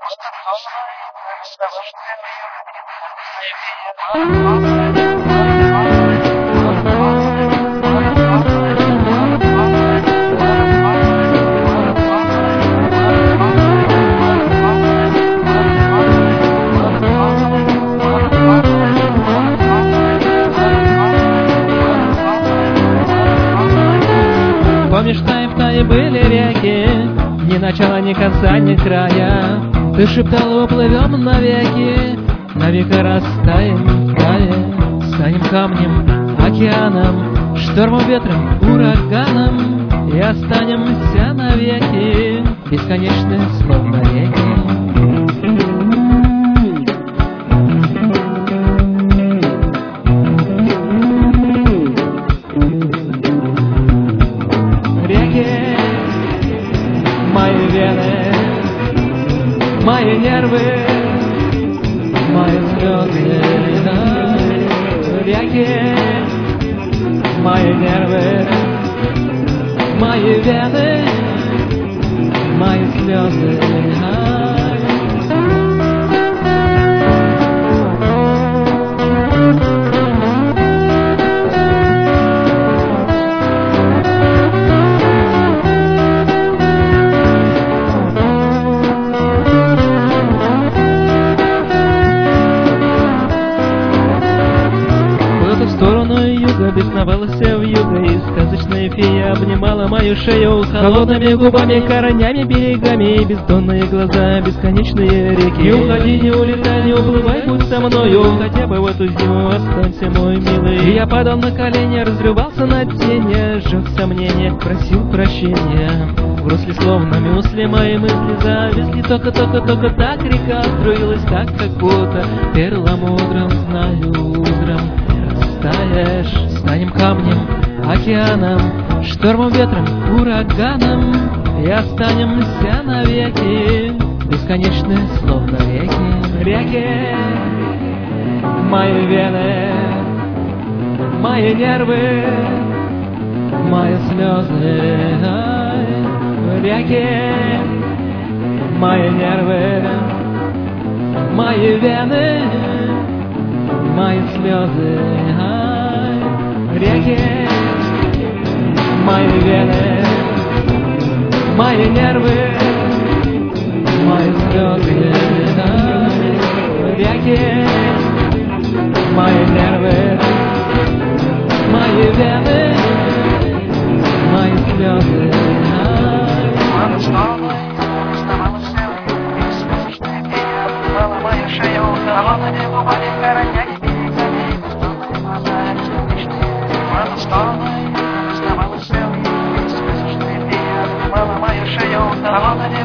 Помнишь, в Тае были реки, ни начала, ни конца, ни края. Ты шептал, уплывем навеки, на века растаем в тае. Станем камнем, океаном, штормом, ветром, ураганом, и останемся навеки, бесконечны, словно реки. Мои вены, мои нервы, мои слезы, реки, мои нервы, мои вены, мои слезы. В сторону юга бесновалась вьюга, и сказочная фея обнимала мою шею холодными губами, коронями, берегами, бездонные глаза, бесконечные реки. Не уходи, не улетай, не уплывай, будь со мною, хотя бы в эту зиму останься, мой милый. И я падал на колени, разрывался на тени, жег сомнения, просил прощения. В русле словно мюсли мои мысли зависли, только так река струилась, так как будто перламутром, знаю, утром растаешь. Станем камнем, океаном, штормом, ветром, ураганом, и останемся навеки, бесконечны, словно реки. Реки, мои вены, мои нервы, мои слезы. Реки, мои нервы, мои вены, мои слезы. Реки, мои вены, мои нервы, мои слезы. Реки, мои нервы, мои вены, мои слезы. Мою шею холодными губами, коронями, берегами, бездонные глаза, бесконечные реки. Мою шею холодными